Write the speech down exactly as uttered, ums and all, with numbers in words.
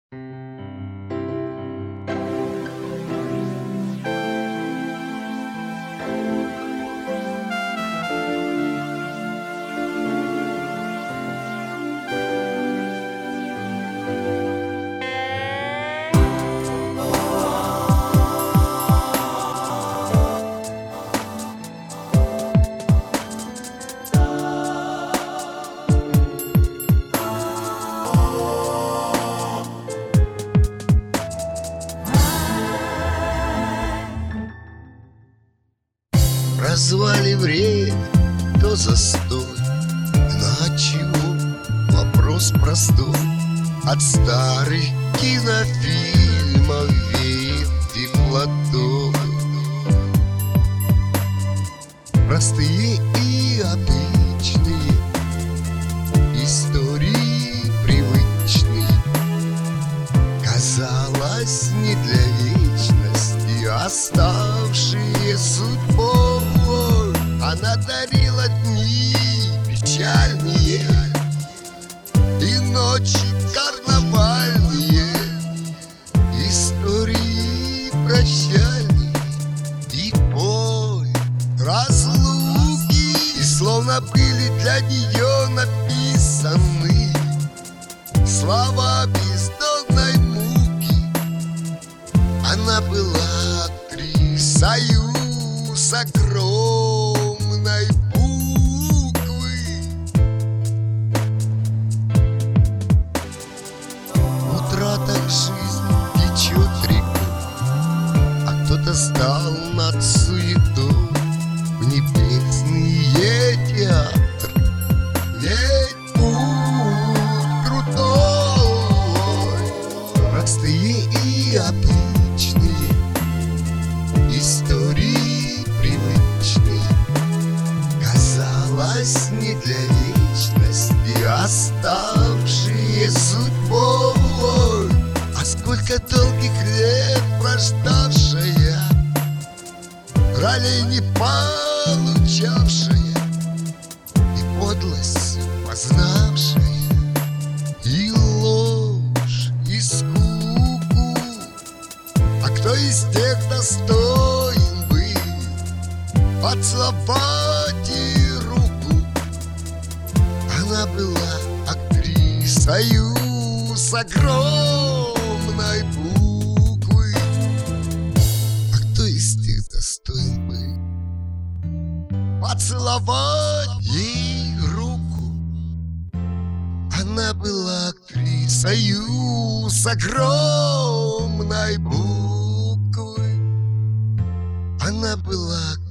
Прозвали время, то застой. На чего? Вопрос простой. От старых кинофильмов веет теплотой. Простые и обычные истории привычные, казалось, не для вечности, оставшие судьбой. Она дарила дни печальные и ночи карнавальные, истории прощальные и боль разлуки, и словно были для нее написаны слова бездонной муки. Она была актрисою с огромной буквы. Утрата жизни течет рекой, а кто-то стал над суетой в небесные театры. Ведь путь крутой, простые и обычные истории привычные, казалось, не для вечности, оставшие судьбой. А сколько долгих лет прождавшая, ролей не получавшая, и подлость познавшая, и ложь, и скуку. А кто из тех достоин был поцеловать ей руку? Она была актрисою с огромной буквы. А кто из тех достоин был поцеловать ей руку? Она была актрисою с огромной буквы. Она была